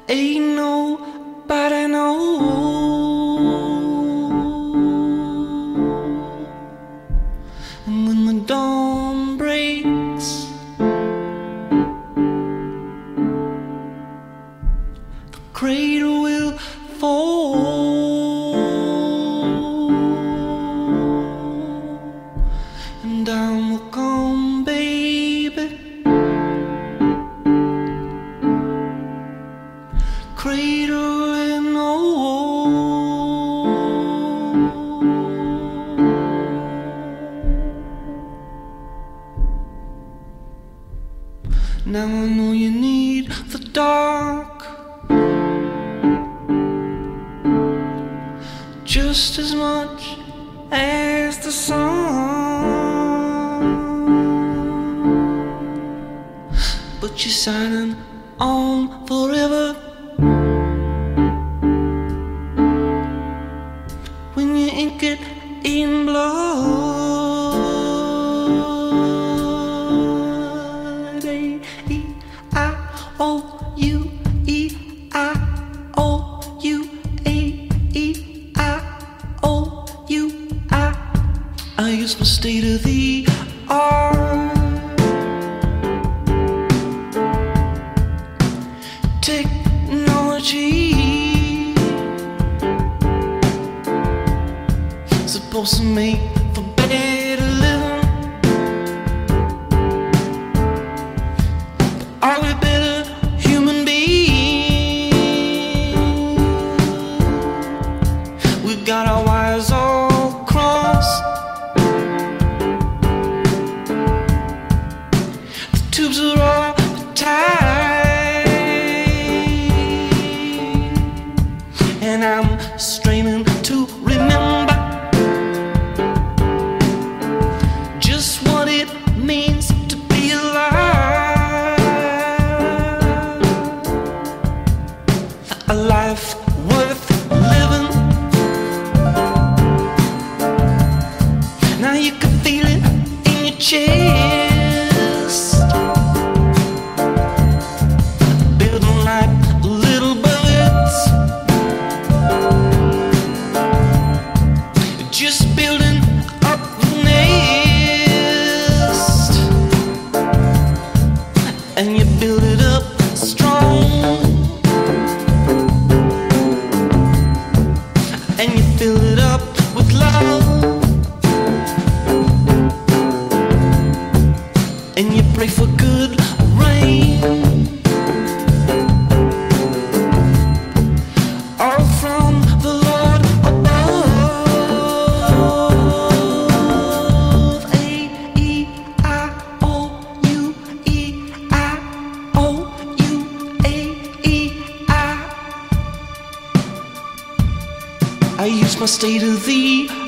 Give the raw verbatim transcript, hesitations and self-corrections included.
ain't nobody know. And when the dawn breaks, the cradle will fall, and down will come, baby, cradle and all. Now I know you need the dark just as much as the sun, but you're signing on forever when you ink it in blood. A E I O U E I O U A E I O U I. I use my state of the art technology, supposed to make for better living, but are we better human beings? We've got our wires all crossed, the tubes are all tied, and I'm straining to remember just what it means to be alive, a life worth living. Now you can feel it in your chest, building like little birds, just building up the nest, and you build it up strong, and you fill it up with love, and you pray for good rain, all from the Lord above. A E I O U E I O U A E I. I use my state of the